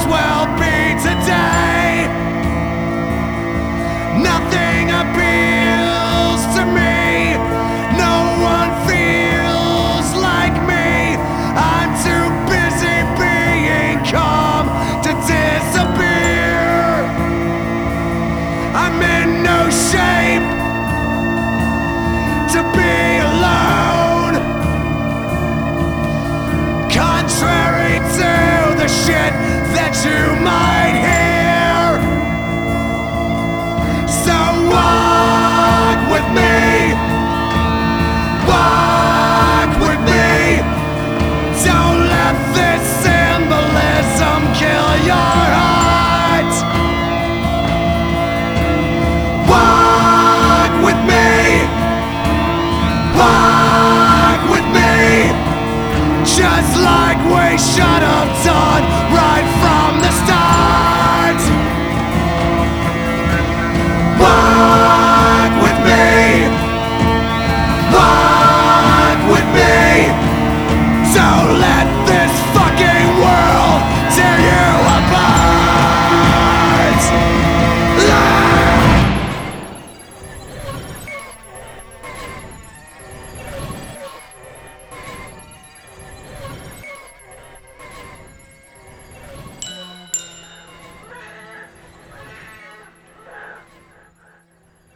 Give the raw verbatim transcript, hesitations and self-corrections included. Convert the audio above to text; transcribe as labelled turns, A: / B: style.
A: as well be today. Nothing appeals to me. No one feels like me. I'm too busy being calm to disappear. I'm in no shape to be alone. Contrary to the shit that you might hear. So walk with me. Walk with me. Don't let this symbolism kill your heart. Walk with me. Walk with me. Just like we should have.